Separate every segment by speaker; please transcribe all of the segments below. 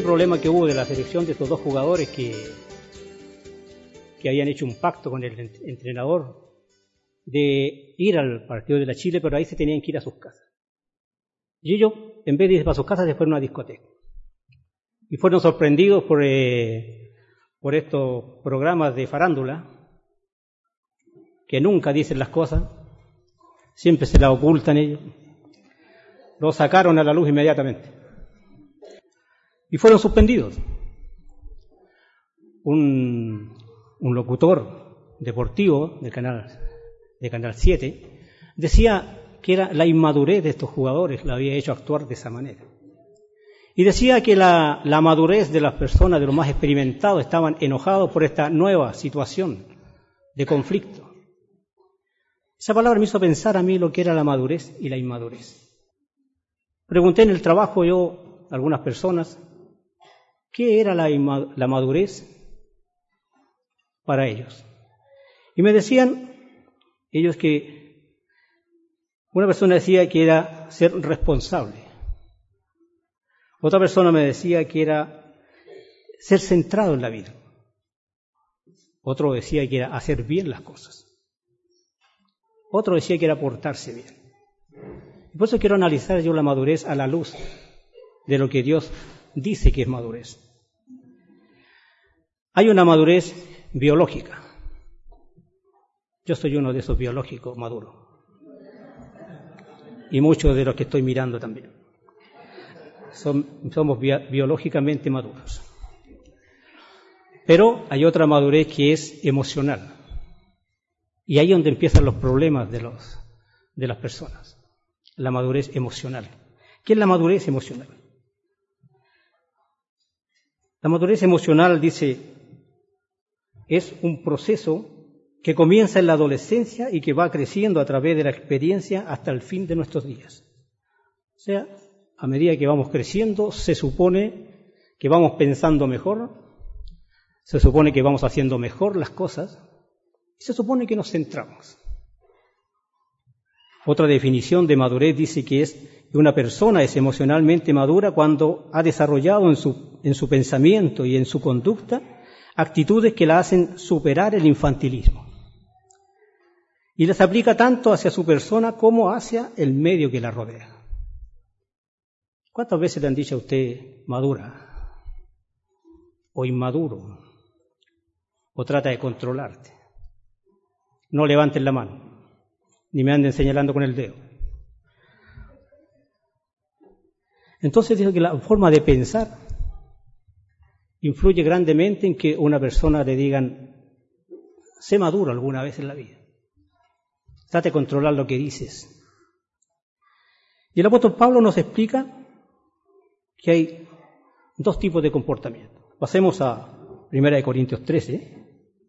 Speaker 1: problema que hubo de la selección de estos dos jugadores que habían hecho un pacto con el entrenador de ir al partido de la Chile, pero ahí se tenían que ir a sus casas. Y ellos, en vez de ir a sus casas, se fueron a una discoteca. Y fueron sorprendidos por estos programas de farándula, que nunca dicen las cosas, siempre se las ocultan ellos. Lo sacaron a la luz inmediatamente. Y fueron suspendidos. Un locutor deportivo de Canal 7 decía que era la inmadurez de estos jugadores la había hecho actuar de esa manera. Y decía que la madurez de las personas, de los más experimentados, estaban enojados por esta nueva situación de conflicto. Esa palabra me hizo pensar a mí lo que era la madurez y la inmadurez. Pregunté en el trabajo yo a algunas personas qué era la madurez para ellos. Y me decían ellos que una persona decía que era ser responsable. Otra persona me decía que era ser centrado en la vida. Otro decía que era hacer bien las cosas. Otro decía que era portarse bien. Y por eso quiero analizar yo la madurez a la luz de lo que Dios dice que es madurez. Hay una madurez biológica. Yo soy uno de esos biológicos maduros. Y muchos de los que estoy mirando también. Somos biológicamente maduros. Pero hay otra madurez que es emocional. Y ahí es donde empiezan los problemas de las personas. La madurez emocional. ¿Qué es la madurez emocional? La madurez emocional, dice, es un proceso que comienza en la adolescencia y que va creciendo a través de la experiencia hasta el fin de nuestros días. O sea, a medida que vamos creciendo, se supone que vamos pensando mejor, se supone que vamos haciendo mejor las cosas, y se supone que nos centramos. Otra definición de madurez dice que una persona es emocionalmente madura cuando ha desarrollado en su pensamiento y en su conducta actitudes que la hacen superar el infantilismo. Y las aplica tanto hacia su persona como hacia el medio que la rodea. ¿Cuántas veces le han dicho a usted madura o inmaduro o trata de controlarte? No levanten la mano, ni me anden señalando con el dedo. Entonces digo que la forma de pensar influye grandemente en que una persona le digan, sé maduro alguna vez en la vida. Trate de controlar lo que dices. Y el apóstol Pablo nos explica que hay dos tipos de comportamiento. Pasemos a 1 Corintios 13.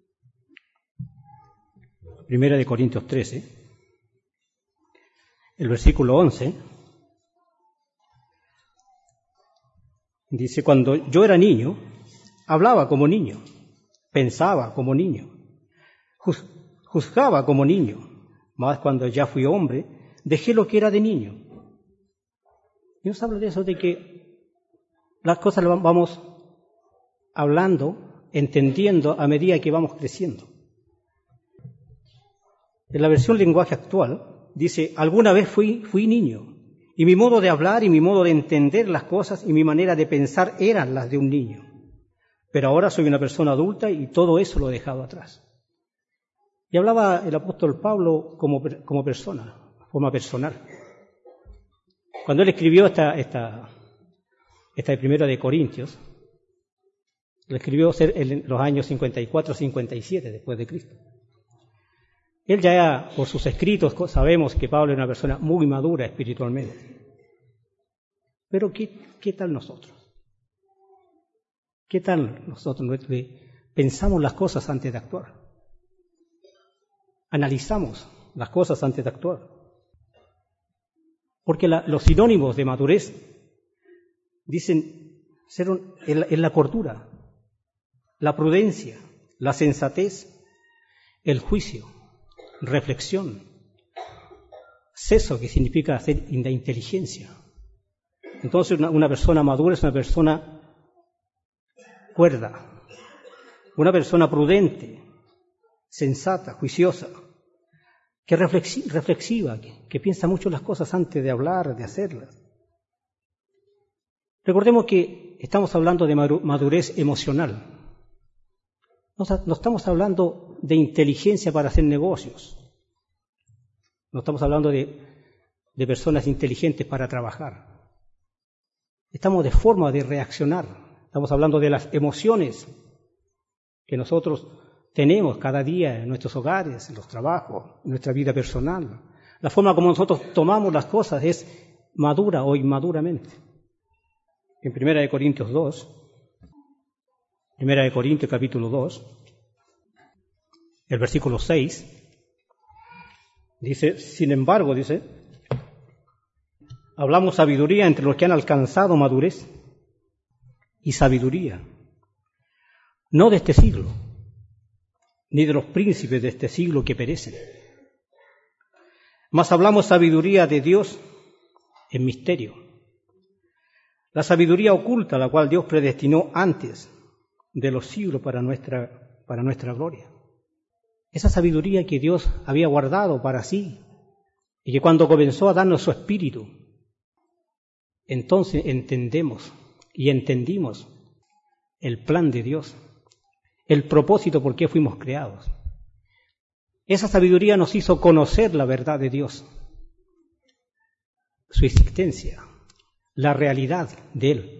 Speaker 1: 1 Corintios 13, el versículo 11, dice, cuando yo era niño, hablaba como niño, pensaba como niño, juzgaba como niño, mas cuando ya fui hombre, dejé lo que era de niño. Y nos habla de eso, de que las cosas las vamos hablando, entendiendo a medida que vamos creciendo. En la versión lenguaje actual dice, alguna vez fui niño, y mi modo de hablar y mi modo de entender las cosas y mi manera de pensar eran las de un niño. Pero ahora soy una persona adulta y todo eso lo he dejado atrás. Y hablaba el apóstol Pablo como persona, de forma personal. Cuando él escribió esta de 1 Corintios, lo escribió en los años 54-57 después de Cristo. Él ya, por sus escritos, sabemos que Pablo es una persona muy madura espiritualmente. Pero ¿qué tal nosotros? ¿Qué tal nosotros pensamos las cosas antes de actuar? Analizamos las cosas antes de actuar. Porque los sinónimos de madurez dicen ser en la cordura, la prudencia, la sensatez, el juicio, reflexión, seso, que significa hacer la inteligencia. Entonces una persona madura es una persona cuerda, una persona prudente, sensata, juiciosa, que reflexiva, que piensa mucho las cosas antes de hablar, de hacerlas. Recordemos que estamos hablando de madurez emocional. No estamos hablando de inteligencia para hacer negocios. No estamos hablando de personas inteligentes para trabajar. Estamos de forma de reaccionar. Estamos hablando de las emociones que nosotros tenemos cada día en nuestros hogares, en los trabajos, en nuestra vida personal. La forma como nosotros tomamos las cosas es madura o inmaduramente. En 1 Corintios 2, 1 Corintios capítulo 2, el versículo 6, dice, sin embargo, dice, hablamos sabiduría entre los que han alcanzado madurez y sabiduría, no de este siglo, ni de los príncipes de este siglo que perecen. Mas hablamos sabiduría de Dios en misterio. La sabiduría oculta, la cual Dios predestinó antes de los siglos para nuestra gloria. Esa sabiduría que Dios había guardado para sí y que cuando comenzó a darnos su Espíritu, entonces entendemos y entendimos el plan de Dios, el propósito por qué fuimos creados. Esa sabiduría nos hizo conocer la verdad de Dios, su existencia, la realidad de Él.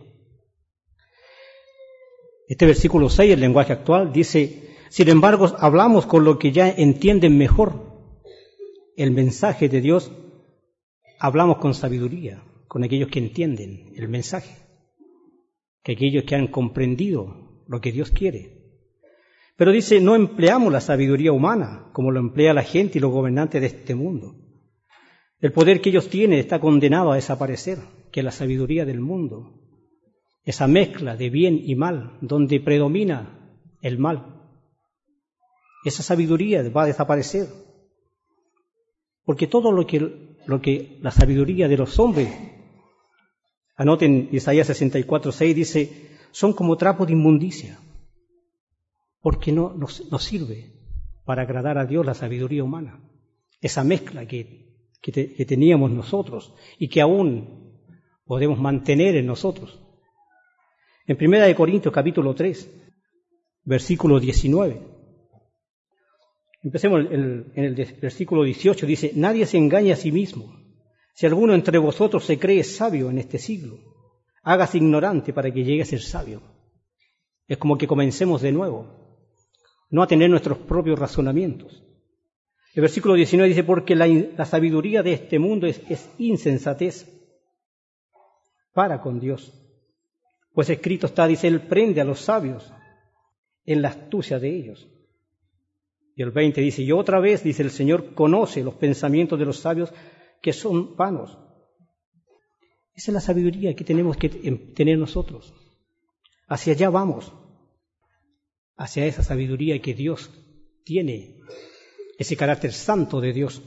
Speaker 1: Este versículo 6, el lenguaje actual, dice, sin embargo, hablamos con lo que ya entienden mejor el mensaje de Dios, hablamos con sabiduría, con aquellos que entienden el mensaje, que aquellos que han comprendido lo que Dios quiere. Pero dice, no empleamos la sabiduría humana como lo emplea la gente y los gobernantes de este mundo. El poder que ellos tienen está condenado a desaparecer, que la sabiduría del mundo, esa mezcla de bien y mal, donde predomina el mal. Esa sabiduría va a desaparecer, porque todo lo que la sabiduría de los hombres, anoten Isaías 64:6, dice, son como trapos de inmundicia, porque no sirve para agradar a Dios la sabiduría humana, esa mezcla que teníamos nosotros y que aún podemos mantener en nosotros. En 1 Corintios capítulo 3, versículo 19. Empecemos en el versículo 18, dice, nadie se engaña a sí mismo. Si alguno entre vosotros se cree sabio en este siglo, hágase ignorante para que llegue a ser sabio. Es como que comencemos de nuevo, no a tener nuestros propios razonamientos. El versículo 19 dice, porque la sabiduría de este mundo es insensatez para con Dios. Pues escrito está, dice, Él prende a los sabios en la astucia de ellos. Y el 20 dice, y otra vez, dice, el Señor conoce los pensamientos de los sabios que son vanos. Esa es la sabiduría que tenemos que tener nosotros. Hacia allá vamos, hacia esa sabiduría que Dios tiene, ese carácter santo de Dios.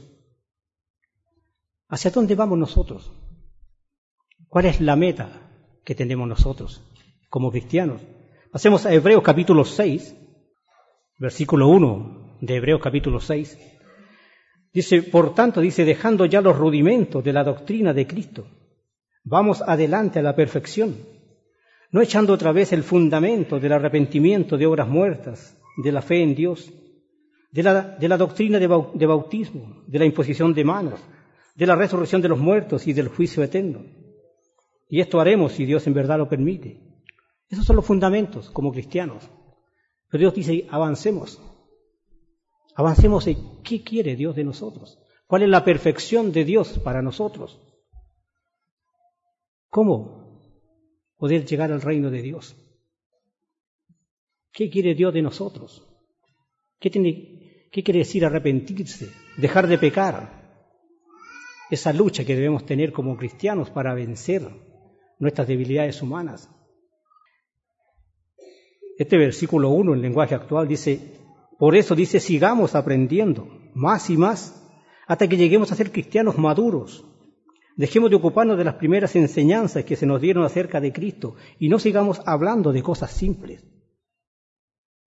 Speaker 1: ¿Hacia dónde vamos nosotros? ¿Cuál es la meta que tenemos nosotros como cristianos? Pasemos a Hebreos capítulo 6, versículo 1 de Hebreos capítulo 6. Dice, por tanto, dice, dejando ya los rudimentos de la doctrina de Cristo, vamos adelante a la perfección, no echando otra vez el fundamento del arrepentimiento de obras muertas, de la fe en Dios, de la doctrina de bautismo, de la imposición de manos, de la resurrección de los muertos y del juicio eterno. Y esto haremos si Dios en verdad lo permite. Esos son los fundamentos como cristianos. Pero Dios dice, avancemos. Avancemos en qué quiere Dios de nosotros. ¿Cuál es la perfección de Dios para nosotros? ¿Cómo poder llegar al reino de Dios? ¿Qué quiere Dios de nosotros? ¿Qué quiere decir arrepentirse? Dejar de pecar. Esa lucha que debemos tener como cristianos para vencer nuestras debilidades humanas. Este versículo 1, en lenguaje actual, dice, por eso dice, sigamos aprendiendo más y más hasta que lleguemos a ser cristianos maduros. Dejemos de ocuparnos de las primeras enseñanzas que se nos dieron acerca de Cristo y no sigamos hablando de cosas simples.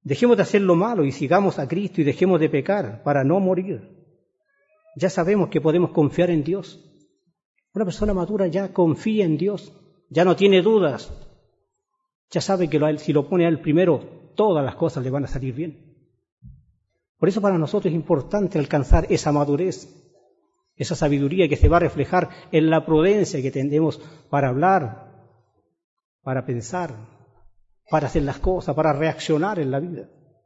Speaker 1: Dejemos de hacer lo malo y sigamos a Cristo y dejemos de pecar para no morir. Ya sabemos que podemos confiar en Dios. Una persona madura ya confía en Dios, ya no tiene dudas. Ya sabe que si lo pone a Él primero, todas las cosas le van a salir bien. Por eso para nosotros es importante alcanzar esa madurez, esa sabiduría que se va a reflejar en la prudencia que tendemos para hablar, para pensar, para hacer las cosas, para reaccionar en la vida.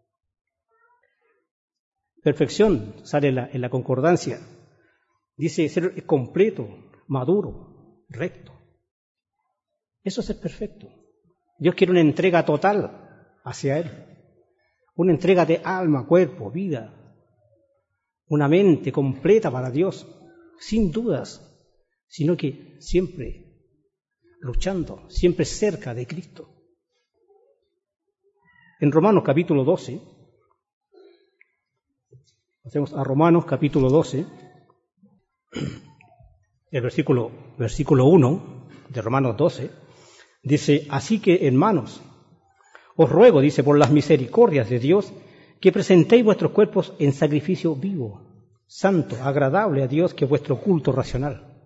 Speaker 1: Perfección sale en la concordancia. Dice ser completo, maduro, recto. Eso es ser perfecto. Dios quiere una entrega total hacia Él. Una entrega de alma, cuerpo, vida. Una mente completa para Dios, sin dudas, sino que siempre luchando, siempre cerca de Cristo. En Romanos capítulo 12, hacemos a Romanos capítulo 12, el versículo 1 de Romanos 12, dice, así que hermanos, os ruego, dice, por las misericordias de Dios, que presentéis vuestros cuerpos en sacrificio vivo, santo, agradable a Dios, que es vuestro culto racional.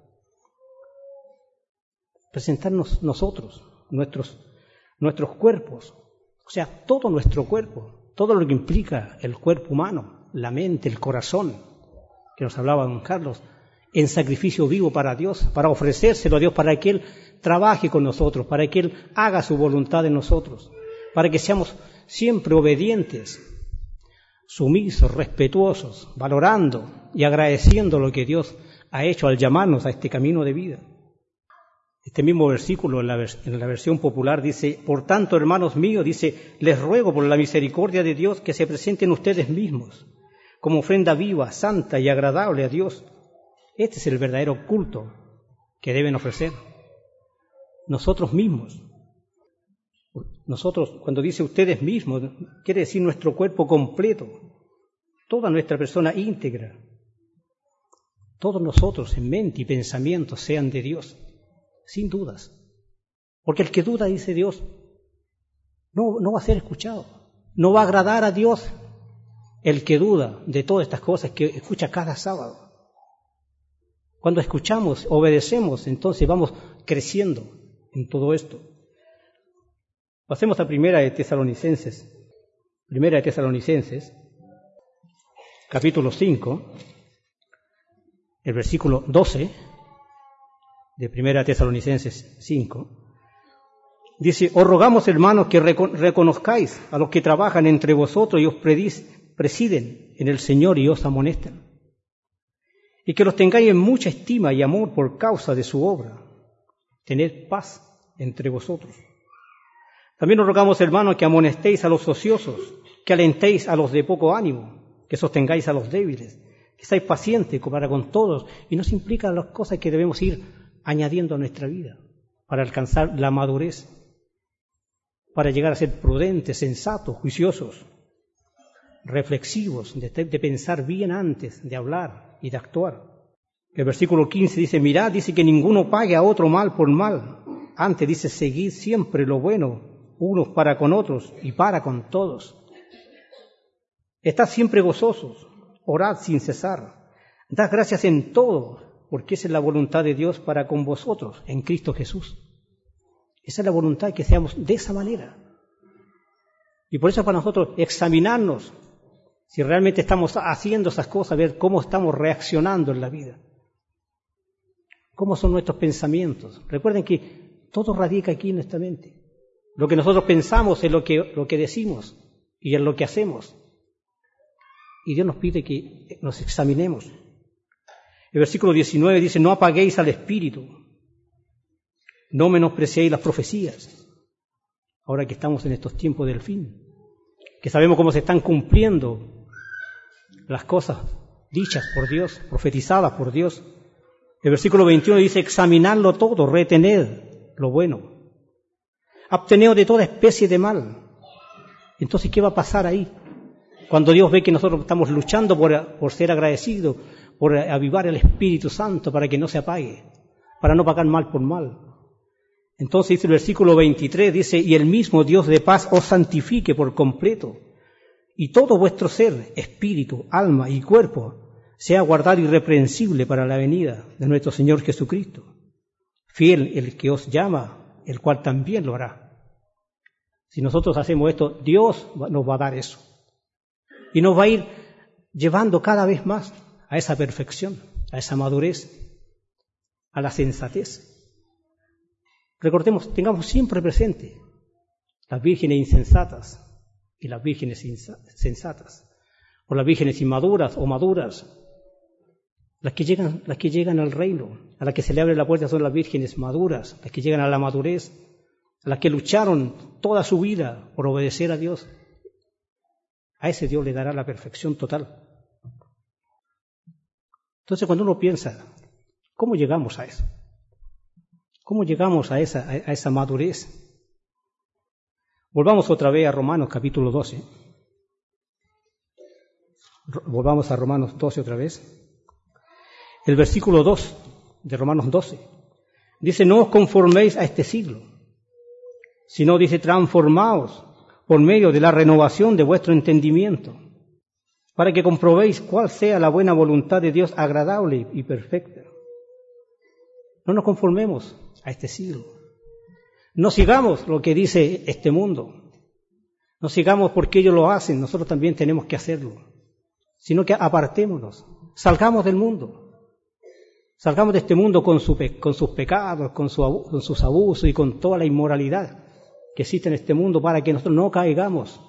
Speaker 1: Presentarnos nosotros, nuestros cuerpos, o sea, todo nuestro cuerpo, todo lo que implica el cuerpo humano, la mente, el corazón, que nos hablaba don Carlos, en sacrificio vivo para Dios, para ofrecérselo a Dios, para que Él trabaje con nosotros, para que Él haga su voluntad en nosotros, para que seamos siempre obedientes, sumisos, respetuosos, valorando y agradeciendo lo que Dios ha hecho al llamarnos a este camino de vida. Este mismo versículo en la versión popular dice, por tanto, hermanos míos, dice, les ruego por la misericordia de Dios que se presenten ustedes mismos como ofrenda viva, santa y agradable a Dios. Este es el verdadero culto que deben ofrecer. Nosotros mismos. Nosotros, cuando dice ustedes mismos, quiere decir nuestro cuerpo completo, toda nuestra persona íntegra. Todos nosotros en mente y pensamiento sean de Dios, sin dudas. Porque el que duda, dice Dios, no va a ser escuchado, no va a agradar a Dios. El que duda de todas estas cosas que escucha cada sábado. Cuando escuchamos, obedecemos, entonces vamos creciendo en todo esto. Pasemos a Primera de Tesalonicenses, capítulo 5, el versículo 12 de Primera de Tesalonicenses 5. Dice, os rogamos, hermanos, que reconozcáis a los que trabajan entre vosotros y os presiden en el Señor y os amonestan, y que los tengáis en mucha estima y amor por causa de su obra. Tened paz entre vosotros. También os rogamos, hermanos, que amonestéis a los ociosos, que alentéis a los de poco ánimo, que sostengáis a los débiles, que seáis pacientes para con todos, y nos implica las cosas que debemos ir añadiendo a nuestra vida para alcanzar la madurez, para llegar a ser prudentes, sensatos, juiciosos, reflexivos, de pensar bien antes de hablar y de actuar. El versículo 15 dice, mirad, dice que ninguno pague a otro mal por mal. Antes dice, seguid siempre lo bueno, unos para con otros y para con todos. Estad siempre gozosos, orad sin cesar, dad gracias en todo, porque esa es la voluntad de Dios para con vosotros, en Cristo Jesús. Esa es la voluntad, que seamos de esa manera. Y por eso para nosotros examinarnos si realmente estamos haciendo esas cosas, ver cómo estamos reaccionando en la vida. ¿Cómo son nuestros pensamientos? Recuerden que todo radica aquí en nuestra mente. Lo que nosotros pensamos es lo que decimos y es lo que hacemos. Y Dios nos pide que nos examinemos. El versículo 19 dice, no apaguéis al espíritu, no menospreciéis las profecías. Ahora que estamos en estos tiempos del fin, que sabemos cómo se están cumpliendo las cosas dichas por Dios, profetizadas por Dios. El versículo 21 dice, examinadlo todo, retened lo bueno, absteneos de toda especie de mal. Entonces, ¿qué va a pasar ahí? Cuando Dios ve que nosotros estamos luchando por ser agradecidos, por avivar el Espíritu Santo para que no se apague, para no pagar mal por mal. Entonces dice el versículo 23, dice, y el mismo Dios de paz os santifique por completo, y todo vuestro ser, espíritu, alma y cuerpo, sea guardado irreprensible para la venida de nuestro Señor Jesucristo. Fiel el que os llama, el cual también lo hará. Si nosotros hacemos esto, Dios nos va a dar eso. Y nos va a ir llevando cada vez más a esa perfección, a esa madurez, a la sensatez. Recordemos, tengamos siempre presente las vírgenes insensatas y las vírgenes sensatas, o las vírgenes inmaduras o maduras. Las que llegan al reino, a las que se le abre la puerta son las vírgenes maduras, las que llegan a la madurez, a las que lucharon toda su vida por obedecer a Dios. A ese Dios le dará la perfección total. Entonces, cuando uno piensa, ¿cómo llegamos a eso? ¿Cómo llegamos a esa madurez? Volvamos otra vez a Romanos capítulo 12. Volvamos a Romanos 12 otra vez. El versículo 2 de Romanos 12 dice, no os conforméis a este siglo, sino dice, transformaos por medio de la renovación de vuestro entendimiento, para que comprobéis cuál sea la buena voluntad de Dios agradable y perfecta. No nos conformemos a este siglo. No sigamos lo que dice este mundo. No sigamos porque ellos lo hacen, nosotros también tenemos que hacerlo. Sino que apartémonos, salgamos del mundo. Salgamos de este mundo con sus pecados, con sus abusos y con toda la inmoralidad que existe en este mundo, para que nosotros no caigamos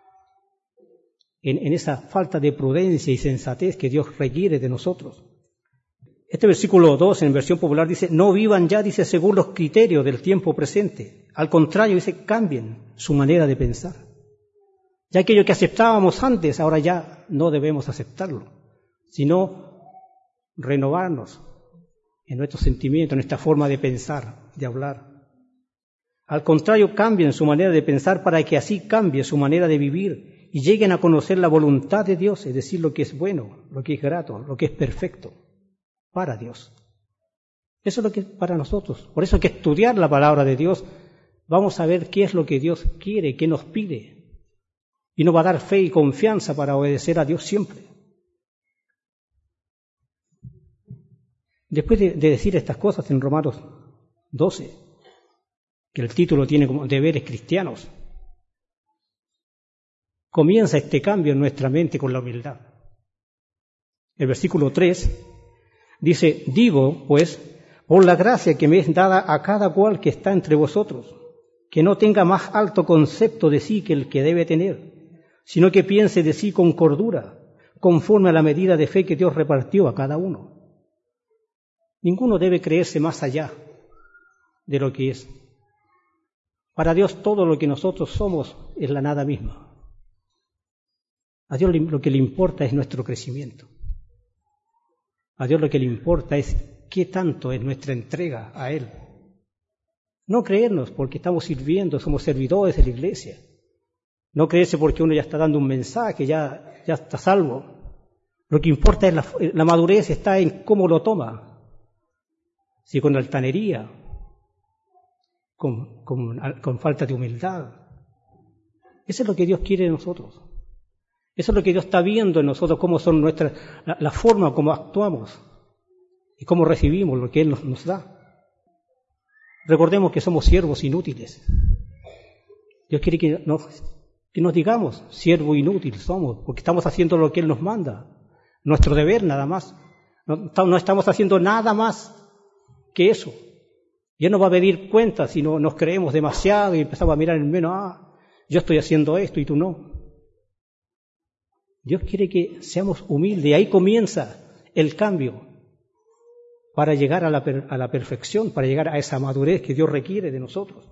Speaker 1: en esa falta de prudencia y sensatez que Dios requiere de nosotros. Este versículo 2 en versión popular dice, no vivan ya, dice, según los criterios del tiempo presente. Al contrario, dice, cambien su manera de pensar. Ya aquello que aceptábamos antes, ahora ya no debemos aceptarlo, sino renovarnos en nuestros sentimientos, en nuestra forma de pensar, de hablar. Al contrario, cambien su manera de pensar para que así cambie su manera de vivir y lleguen a conocer la voluntad de Dios, es decir, lo que es bueno, lo que es grato, lo que es perfecto para Dios. Eso es lo que es para nosotros. Por eso hay que estudiar la palabra de Dios. Vamos a ver qué es lo que Dios quiere, qué nos pide. Y nos va a dar fe y confianza para obedecer a Dios siempre. Después de decir estas cosas en Romanos 12, que el título tiene como deberes cristianos, comienza este cambio en nuestra mente con la humildad. El versículo 3 dice, digo, pues, por la gracia que me es dada a cada cual que está entre vosotros, que no tenga más alto concepto de sí que el que debe tener, sino que piense de sí con cordura, conforme a la medida de fe que Dios repartió a cada uno. Ninguno debe creerse más allá de lo que es. Para Dios todo lo que nosotros somos es la nada misma. A Dios lo que le importa es nuestro crecimiento. A Dios lo que le importa es qué tanto es nuestra entrega a Él. No creernos porque estamos sirviendo, somos servidores de la iglesia. No creerse porque uno ya está dando un mensaje, ya está salvo. Lo que importa es la madurez, está en cómo lo toma. Si con altanería, con falta de humildad. Eso es lo que Dios quiere de nosotros. Eso es lo que Dios está viendo en nosotros, cómo son la forma como actuamos y cómo recibimos lo que Él nos da. Recordemos que somos siervos inútiles. Dios quiere que nos digamos, siervo inútil somos, porque estamos haciendo lo que Él nos manda. Nuestro deber nada más. No estamos haciendo nada más que eso. Y Él nos va a pedir cuentas si no nos creemos demasiado y empezamos a mirar en menos, yo estoy haciendo esto y tú no. Dios quiere que seamos humildes y ahí comienza el cambio para llegar a la perfección, para llegar a esa madurez que Dios requiere de nosotros.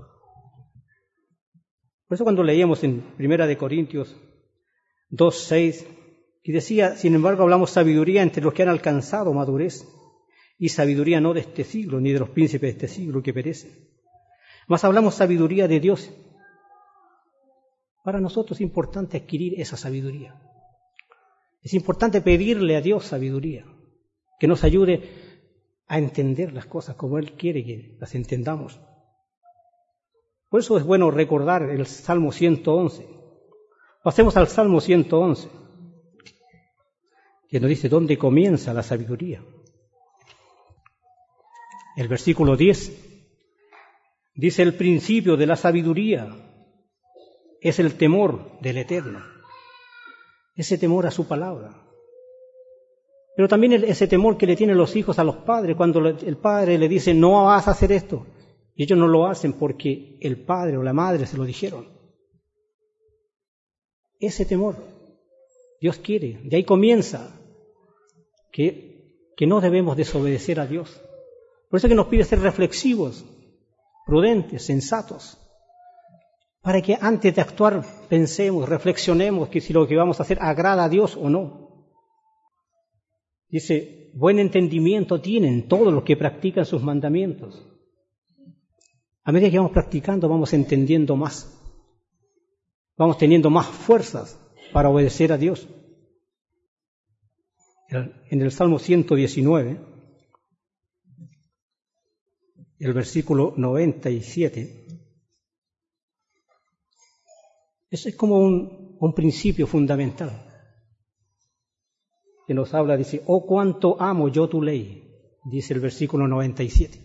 Speaker 1: Por eso cuando leíamos en 1 Corintios 2:6, y decía, sin embargo hablamos sabiduría entre los que han alcanzado madurez, y sabiduría no de este siglo, ni de los príncipes de este siglo que perecen. Mas hablamos sabiduría de Dios. Para nosotros es importante adquirir esa sabiduría. Es importante pedirle a Dios sabiduría, que nos ayude a entender las cosas como Él quiere que las entendamos. Por eso es bueno recordar el Salmo 111, Pasemos al Salmo 111, que nos dice dónde comienza la sabiduría. El versículo 10 dice: el principio de la sabiduría es el temor del Eterno. Ese temor a su palabra. Pero también ese temor que le tienen los hijos a los padres cuando el padre le dice no vas a hacer esto. Y ellos no lo hacen porque el padre o la madre se lo dijeron. Ese temor Dios quiere. De ahí comienza que no debemos desobedecer a Dios. Por eso que nos pide ser reflexivos, prudentes, sensatos, para que antes de actuar pensemos, reflexionemos que si lo que vamos a hacer agrada a Dios o no. Dice, buen entendimiento tienen todos los que practican sus mandamientos. A medida que vamos practicando, vamos entendiendo más. Vamos teniendo más fuerzas para obedecer a Dios. En el Salmo 119, el versículo 97, eso es como un principio fundamental que nos habla, dice, oh cuánto amo yo tu ley, dice el versículo 97.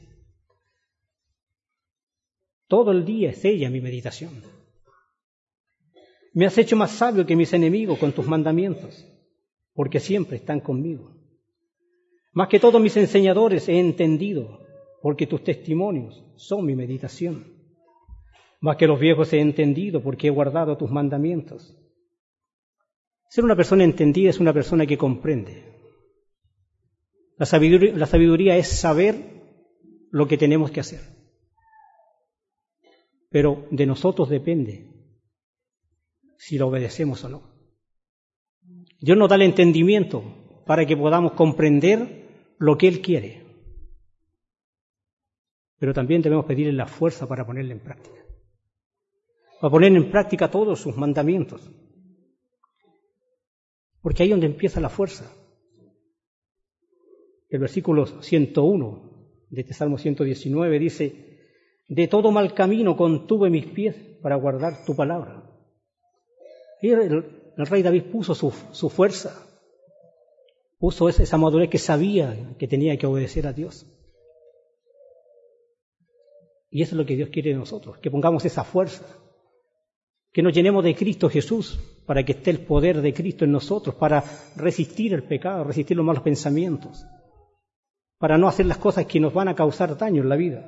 Speaker 1: Todo el día es ella mi meditación. Me has hecho más sabio que mis enemigos con tus mandamientos, porque siempre están conmigo. Más que todos mis enseñadores he entendido, porque tus testimonios son mi meditación. Más que los viejos he entendido, porque he guardado tus mandamientos. Ser una persona entendida es una persona que comprende. La sabiduría es saber lo que tenemos que hacer. Pero de nosotros depende si lo obedecemos o no. Dios nos da el entendimiento para que podamos comprender lo que Él quiere. Pero también debemos pedirle la fuerza para ponerla en práctica. Para poner en práctica todos sus mandamientos. Porque ahí es donde empieza la fuerza. El versículo 101 de este Salmo 119 dice, de todo mal camino contuve mis pies para guardar tu palabra. Y el rey David puso su fuerza, puso esa madurez que sabía que tenía que obedecer a Dios. Y eso es lo que Dios quiere de nosotros, que pongamos esa fuerza, que nos llenemos de Cristo Jesús, para que esté el poder de Cristo en nosotros, para resistir el pecado, resistir los malos pensamientos, para no hacer las cosas que nos van a causar daño en la vida.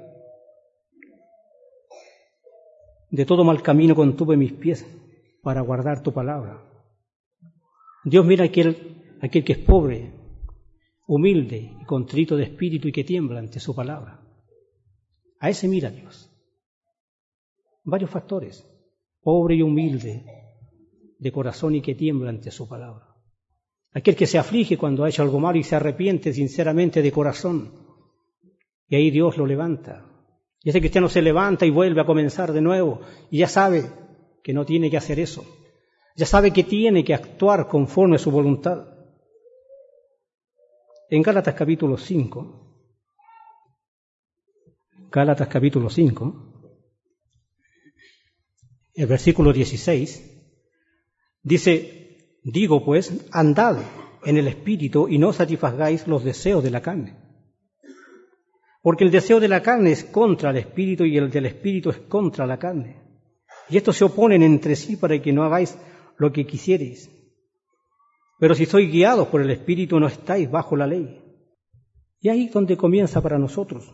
Speaker 1: De todo mal camino contuve mis pies para guardar tu palabra. Dios mira a aquel que es pobre, humilde y contrito de espíritu y que tiembla ante su palabra. A ese mira Dios. Varios factores. Pobre y humilde de corazón y que tiembla ante su palabra. Aquel que se aflige cuando ha hecho algo malo y se arrepiente sinceramente de corazón. Y ahí Dios lo levanta. Y ese cristiano se levanta y vuelve a comenzar de nuevo. Y ya sabe que no tiene que hacer eso. Ya sabe que tiene que actuar conforme a su voluntad. En Gálatas capítulo 5, el versículo 16, dice, digo pues, andad en el Espíritu y no satisfagáis los deseos de la carne. Porque el deseo de la carne es contra el Espíritu y el del Espíritu es contra la carne. Y estos se oponen entre sí para que no hagáis lo que quisierais. Pero si sois guiados por el Espíritu no estáis bajo la ley. Y ahí es donde comienza para nosotros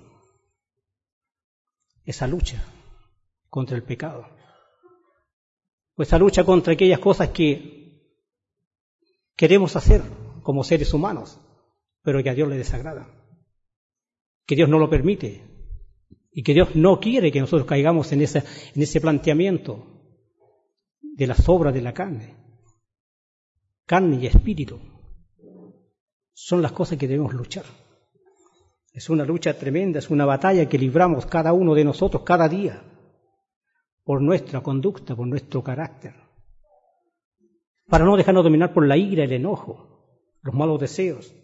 Speaker 1: esa lucha contra el pecado. Pues esa lucha contra aquellas cosas que queremos hacer como seres humanos, pero que a Dios le desagrada, que Dios no lo permite y que Dios no quiere que nosotros caigamos en ese planteamiento de las obras de la carne. Carne y espíritu son las cosas que debemos luchar. Es una lucha tremenda, es una batalla que libramos cada uno de nosotros cada día por nuestra conducta, por nuestro carácter, para no dejarnos dominar por la ira, el enojo, los malos deseos.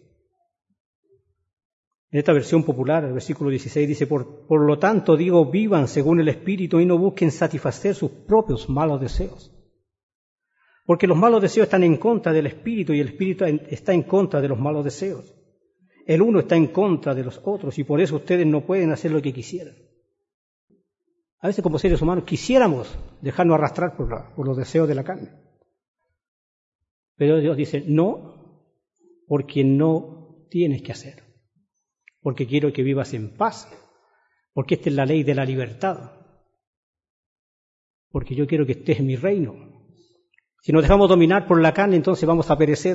Speaker 1: En esta versión popular, el versículo 16 dice, por lo tanto digo, vivan según el Espíritu y no busquen satisfacer sus propios malos deseos. Porque los malos deseos están en contra del espíritu y el espíritu está en contra de los malos deseos. El uno está en contra de los otros y por eso ustedes no pueden hacer lo que quisieran. A veces como seres humanos quisiéramos dejarnos arrastrar por los deseos de la carne. Pero Dios dice, no, porque no tienes que hacer. Porque quiero que vivas en paz. Porque esta es la ley de la libertad. Porque yo quiero que estés en mi reino. Si nos dejamos dominar por la carne, entonces vamos a perecer.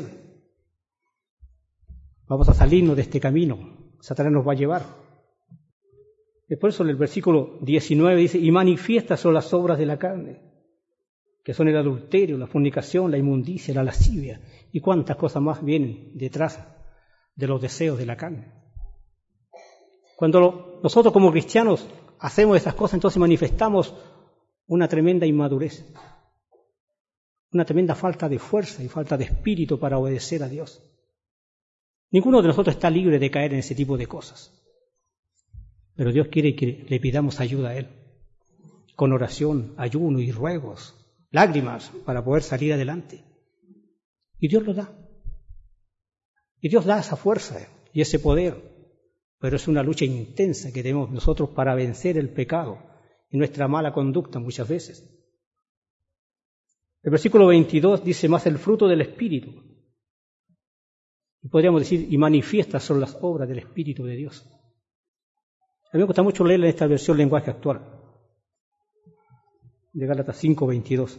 Speaker 1: Vamos a salirnos de este camino. Satanás nos va a llevar. Por eso en el versículo 19 dice, y manifiestas son las obras de la carne, que son el adulterio, la fornicación, la inmundicia, la lascivia, y cuántas cosas más vienen detrás de los deseos de la carne. Cuando nosotros como cristianos hacemos esas cosas, entonces manifestamos una tremenda inmadurez, una tremenda falta de fuerza y falta de espíritu para obedecer a Dios. Ninguno de nosotros está libre de caer en ese tipo de cosas. Pero Dios quiere que le pidamos ayuda a Él, con oración, ayuno y ruegos, lágrimas, para poder salir adelante. Y Dios lo da. Y Dios da esa fuerza y ese poder. Pero es una lucha intensa que tenemos nosotros para vencer el pecado y nuestra mala conducta muchas veces. El versículo 22 dice, más el fruto del Espíritu. Y podríamos decir, y manifiestas son las obras del Espíritu de Dios. A mí me gusta mucho leerla en esta versión lenguaje actual, de Gálatas 5:22.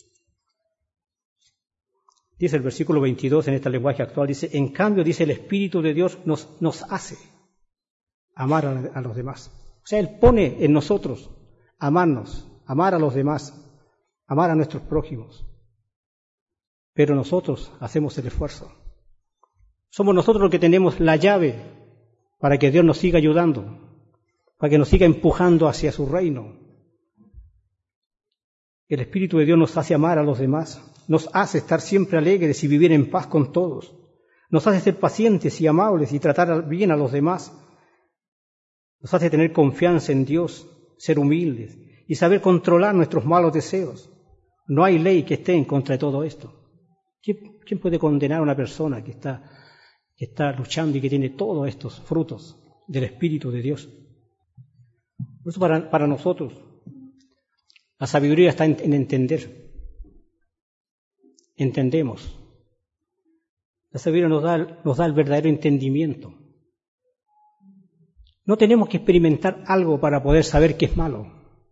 Speaker 1: Dice el versículo 22 en este lenguaje actual, dice, en cambio, dice, el Espíritu de Dios nos hace amar a los demás. O sea, Él pone en nosotros amarnos, amar a los demás, amar a nuestros prójimos. Pero nosotros hacemos el esfuerzo. Somos nosotros los que tenemos la llave para que Dios nos siga ayudando, para que nos siga empujando hacia su reino. El Espíritu de Dios nos hace amar a los demás, nos hace estar siempre alegres y vivir en paz con todos, nos hace ser pacientes y amables y tratar bien a los demás, nos hace tener confianza en Dios, ser humildes y saber controlar nuestros malos deseos. No hay ley que esté en contra de todo esto. ¿Quién puede condenar a una persona que está luchando y que tiene todos estos frutos del Espíritu de Dios? Por eso para nosotros la sabiduría está en entender. Entendemos. La sabiduría nos da el verdadero entendimiento. No tenemos que experimentar algo para poder saber qué es malo.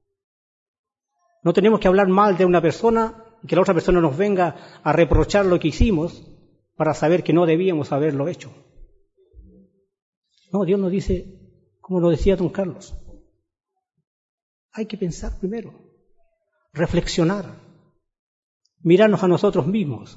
Speaker 1: No tenemos que hablar mal de una persona y que la otra persona nos venga a reprochar lo que hicimos para saber que no debíamos haberlo hecho. No, Dios nos dice, como nos decía don Carlos, hay que pensar primero, reflexionar, mirarnos a nosotros mismos.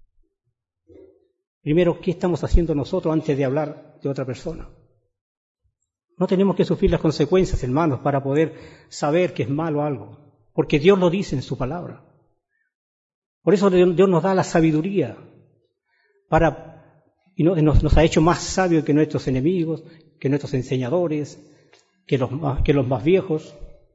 Speaker 1: Primero, ¿qué estamos haciendo nosotros antes de hablar de otra persona? No tenemos que sufrir las consecuencias, hermanos, para poder saber que es malo algo, porque Dios lo dice en su palabra. Por eso Dios nos da la sabiduría y nos ha hecho más sabios que nuestros enemigos, que nuestros enseñadores, que los más viejos.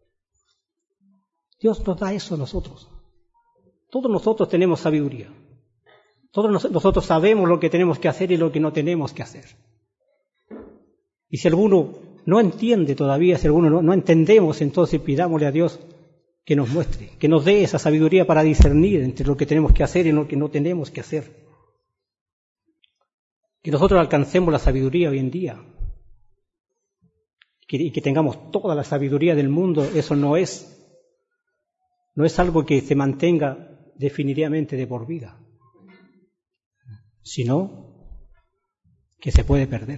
Speaker 1: Dios nos da eso a nosotros. Todos nosotros tenemos sabiduría. Todos nosotros sabemos lo que tenemos que hacer y lo que no tenemos que hacer. Y si alguno no entiende todavía, si alguno no entendemos, entonces pidámosle a Dios que nos muestre, que nos dé esa sabiduría para discernir entre lo que tenemos que hacer y lo que no tenemos que hacer. Que nosotros alcancemos la sabiduría hoy en día. Y que tengamos toda la sabiduría del mundo, eso no es algo que se mantenga definitivamente de por vida, sino que se puede perder.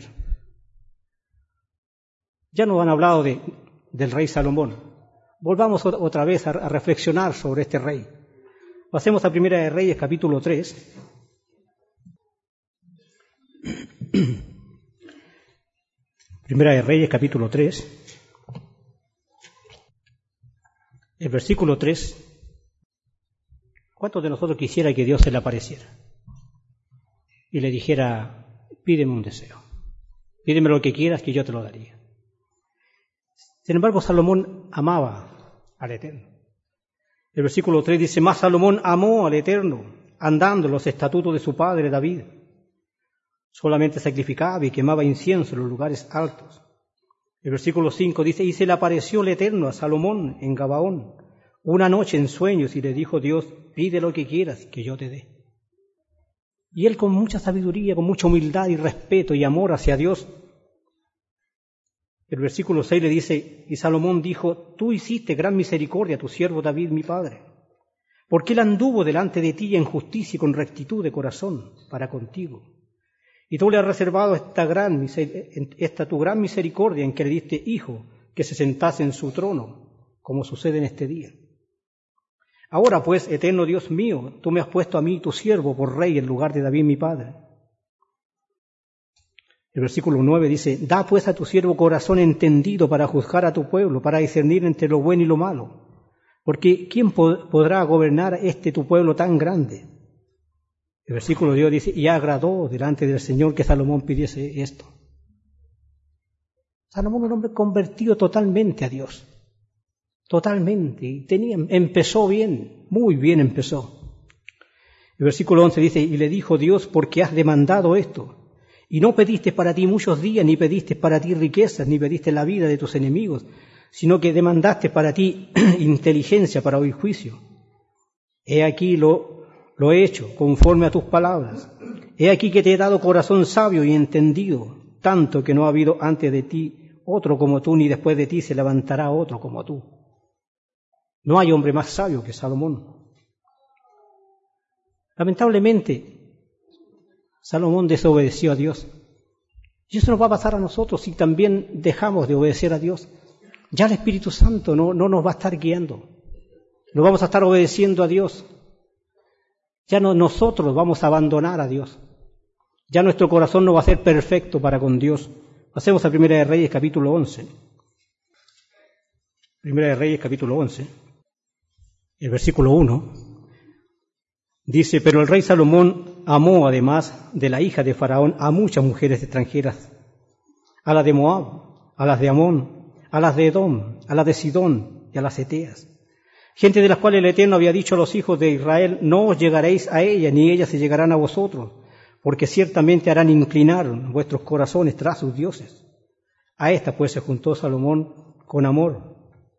Speaker 1: Ya nos han hablado del rey Salomón. Volvamos otra vez a reflexionar sobre este rey. Pasemos a Primera de Reyes, capítulo 3. Primera de Reyes, capítulo 3. El versículo 3. ¿Cuántos de nosotros quisiera que Dios se le apareciera y le dijera, pídeme un deseo, pídeme lo que quieras que yo te lo daría? Sin embargo, Salomón amaba al Eterno. El versículo 3 dice, más Salomón amó al Eterno andando en los estatutos de su padre David. Solamente sacrificaba y quemaba incienso en los lugares altos. El versículo 5 dice, y se le apareció el Eterno a Salomón en Gabaón, una noche en sueños, y le dijo Dios, pide lo que quieras, que yo te dé. Y él con mucha sabiduría, con mucha humildad y respeto y amor hacia Dios, el versículo 6 le dice, y Salomón dijo, tú hiciste gran misericordia a tu siervo David, mi padre, porque él anduvo delante de ti en justicia y con rectitud de corazón para contigo. Y tú le has reservado esta tu gran misericordia en que le diste hijo que se sentase en su trono, como sucede en este día. Ahora pues, eterno Dios mío, tú me has puesto a mí, tu siervo, por rey en lugar de David mi padre. El versículo 9 dice, da pues a tu siervo corazón entendido para juzgar a tu pueblo, para discernir entre lo bueno y lo malo. Porque ¿quién podrá gobernar tu pueblo tan grande? El versículo 10 dice, y agradó delante del Señor que Salomón pidiese esto. Salomón, un hombre convertido totalmente a Dios. Totalmente. Y empezó bien, muy bien empezó. El versículo 11 dice, y le dijo Dios, porque has demandado esto, y no pediste para ti muchos días, ni pediste para ti riquezas, ni pediste la vida de tus enemigos, sino que demandaste para ti inteligencia para oír juicio. He aquí lo he hecho conforme a tus palabras. He aquí que te he dado corazón sabio y entendido, tanto que no ha habido antes de ti otro como tú, ni después de ti se levantará otro como tú. No hay hombre más sabio que Salomón. Lamentablemente, Salomón desobedeció a Dios. Y eso nos va a pasar a nosotros si también dejamos de obedecer a Dios. Ya el Espíritu Santo no nos va a estar guiando. No vamos a estar obedeciendo a Dios. Ya no nosotros vamos a abandonar a Dios. Ya nuestro corazón no va a ser perfecto para con Dios. Pasemos a Primera de Reyes, capítulo 11. Primera de Reyes, capítulo 11. El versículo 1. Dice, pero el rey Salomón amó, además de la hija de Faraón, a muchas mujeres extranjeras. A las de Moab, a las de Amón, a las de Edom, a las de Sidón y a las Eteas. Gente de las cuales el Eterno había dicho a los hijos de Israel, no os llegaréis a ellas, ni ellas se llegarán a vosotros, porque ciertamente harán inclinar vuestros corazones tras sus dioses. A esta pues se juntó Salomón con amor.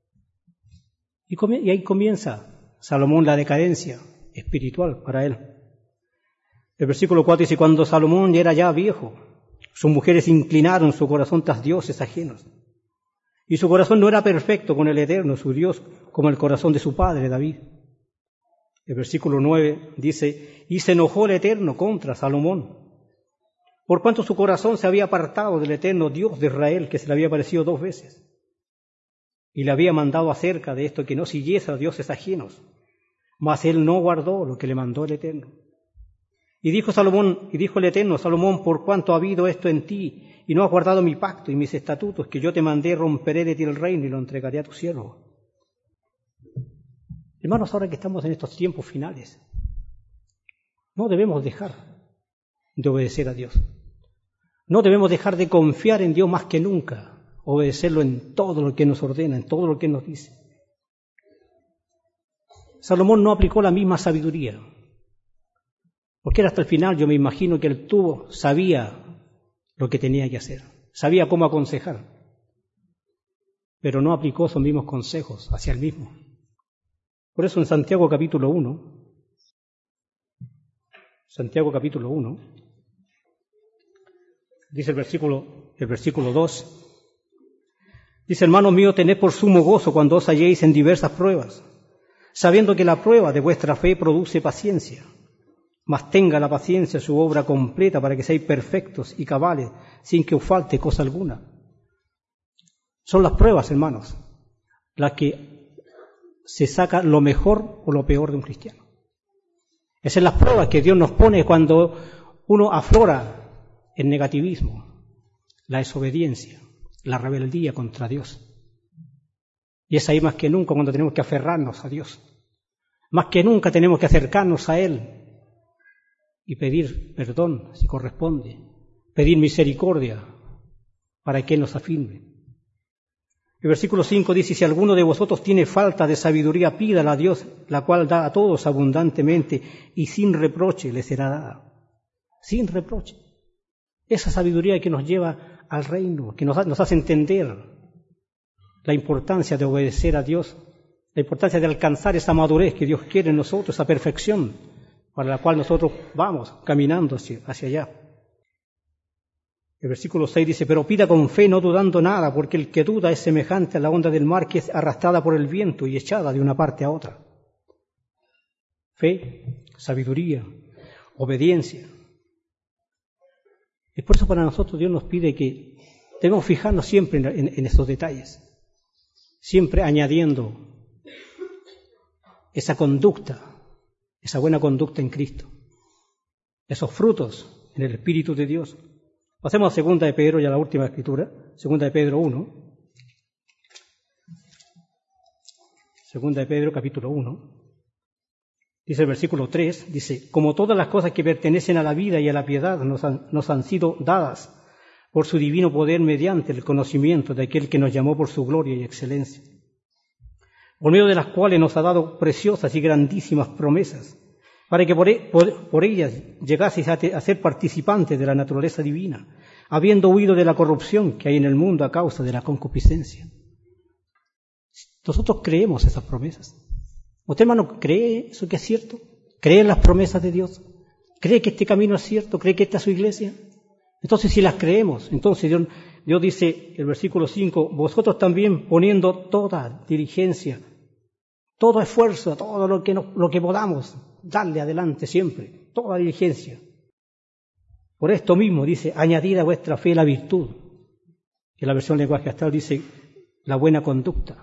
Speaker 1: Y ahí comienza Salomón la decadencia espiritual para él. El versículo 4 dice, cuando Salomón era ya viejo, sus mujeres inclinaron su corazón tras dioses ajenos. Y su corazón no era perfecto con el Eterno, su Dios, como el corazón de su padre David. El versículo 9 dice, y se enojó el Eterno contra Salomón, por cuanto su corazón se había apartado del Eterno Dios de Israel, que se le había aparecido 2 veces, y le había mandado acerca de esto que no siguiese a dioses ajenos, mas él no guardó lo que le mandó el Eterno. Y dijo el Eterno, Salomón, por cuanto ha habido esto en ti, y no has guardado mi pacto y mis estatutos, que yo te mandé, romperé de ti el reino y lo entregaré a tu siervo. Hermanos, ahora que estamos en estos tiempos finales, no debemos dejar de obedecer a Dios. No debemos dejar de confiar en Dios más que nunca, obedecerlo en todo lo que nos ordena, en todo lo que nos dice. Salomón no aplicó la misma sabiduría, porque era hasta el final, yo me imagino que él sabía lo que tenía que hacer, sabía cómo aconsejar, pero no aplicó esos mismos consejos hacia él mismo. Por eso en Santiago capítulo 1, dice el versículo 2, dice, hermanos míos, tened por sumo gozo cuando os halléis en diversas pruebas, sabiendo que la prueba de vuestra fe produce paciencia. Mas tenga la paciencia su obra completa para que seáis perfectos y cabales, sin que os falte cosa alguna. Son las pruebas, hermanos, las que se saca lo mejor o lo peor de un cristiano. Esas son las pruebas que Dios nos pone cuando uno aflora el negativismo, la desobediencia, la rebeldía contra Dios. Y es ahí más que nunca cuando tenemos que aferrarnos a Dios. Más que nunca tenemos que acercarnos a Él y pedir perdón si corresponde, pedir misericordia para que Él nos afirme. El versículo 5 dice, si alguno de vosotros tiene falta de sabiduría, pídala a Dios, la cual da a todos abundantemente y sin reproche le será dada. Sin reproche. Esa sabiduría que nos lleva al reino, que nos hace entender la importancia de obedecer a Dios, la importancia de alcanzar esa madurez que Dios quiere en nosotros, esa perfección para la cual nosotros vamos caminando hacia allá. El versículo 6 dice, pero pida con fe, no dudando nada, porque el que duda es semejante a la onda del mar que es arrastrada por el viento y echada de una parte a otra. Fe, sabiduría, obediencia. Es por eso para nosotros Dios nos pide que debemos fijarnos siempre en estos detalles, siempre añadiendo esa conducta, esa buena conducta en Cristo, esos frutos en el Espíritu de Dios. Pasemos a 2 de Pedro, ya la última escritura, 2 de Pedro 1. 2 de Pedro, capítulo 1. Dice el versículo 3, dice, como todas las cosas que pertenecen a la vida y a la piedad nos han sido dadas por su divino poder mediante el conocimiento de aquel que nos llamó por su gloria y excelencia, por medio de las cuales nos ha dado preciosas y grandísimas promesas, para que por ellas llegaseis a ser participantes de la naturaleza divina, habiendo huido de la corrupción que hay en el mundo a causa de la concupiscencia. Nosotros creemos esas promesas. ¿Usted, hermano, cree eso que es cierto? ¿Cree en las promesas de Dios? ¿Cree que este camino es cierto? ¿Cree que esta es su iglesia? Entonces, si las creemos, entonces Dios dice, el versículo 5, vosotros también poniendo toda diligencia, todo esfuerzo, todo lo que podamos, darle adelante siempre, toda diligencia. Por esto mismo dice, añadid a vuestra fe la virtud, que la versión lenguaje astral dice, la buena conducta.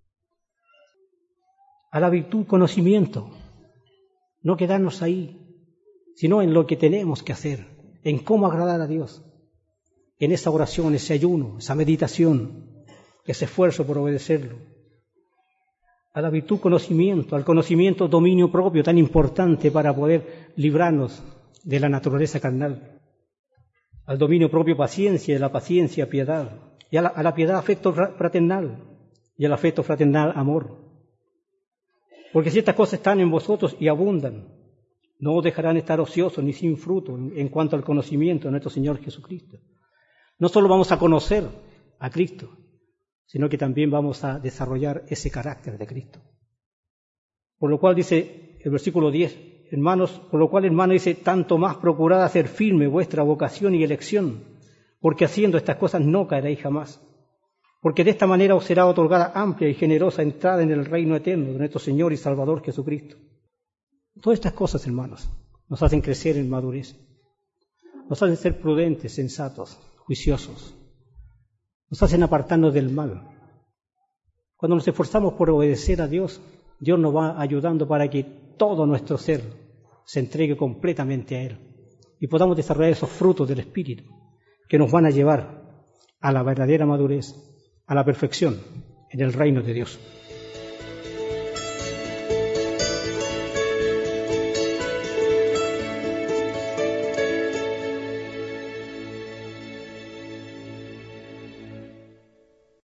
Speaker 1: A la virtud, conocimiento, no quedarnos ahí, sino en lo que tenemos que hacer, en cómo agradar a Dios, en esa oración, ese ayuno, esa meditación, ese esfuerzo por obedecerlo. A la virtud, conocimiento, al conocimiento, dominio propio, tan importante para poder librarnos de la naturaleza carnal. Al dominio propio, paciencia, y a la paciencia, piedad. Y a la piedad, afecto fraternal. Y al afecto fraternal, amor. Porque si estas cosas están en vosotros y abundan, no os dejarán estar ociosos ni sin fruto en cuanto al conocimiento de nuestro Señor Jesucristo. No solo vamos a conocer a Cristo, sino que también vamos a desarrollar ese carácter de Cristo. Por lo cual dice el versículo 10, hermanos, por lo cual, hermano, dice, tanto más procurad hacer firme vuestra vocación y elección, porque haciendo estas cosas no caeréis jamás. Porque de esta manera os será otorgada amplia y generosa entrada en el reino eterno de nuestro Señor y Salvador Jesucristo. Todas estas cosas, hermanos, nos hacen crecer en madurez, nos hacen ser prudentes, sensatos, juiciosos, nos hacen apartarnos del mal. Cuando nos esforzamos por obedecer a Dios, Dios nos va ayudando para que todo nuestro ser se entregue completamente a Él y podamos desarrollar esos frutos del Espíritu que nos van a llevar a la verdadera madurez, a la perfección en el reino de Dios.